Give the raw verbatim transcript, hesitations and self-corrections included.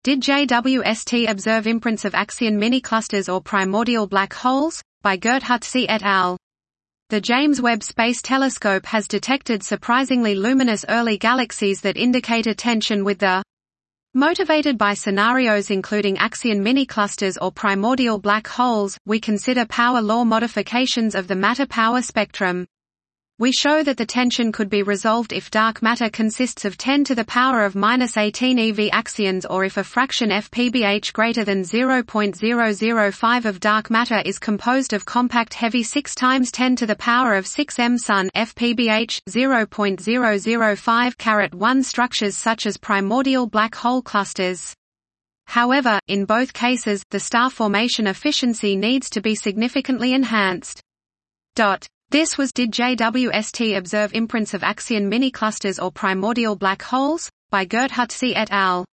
Did J W S T observe imprints of axion mini-clusters or primordial black holes? By Gert Hutsey et al. The James Webb Space Telescope has detected surprisingly luminous early galaxies that indicate a tension with the motivated by scenarios including axion mini-clusters or primordial black holes. We consider power law modifications of the matter-power spectrum. We show that the tension could be resolved if dark matter consists of ten to the power of minus eighteen E V axions, or if a fraction F P B H greater than zero point zero zero five of dark matter is composed of compact heavy six times ten to the power of six m Sun F P B H zero point zero zero five carat one structures such as primordial black hole clusters. However, in both cases, the star formation efficiency needs to be significantly enhanced. Dot. This was Did J W S T observe imprints of axion mini-clusters or primordial black holes? By Gert Hutsey et al.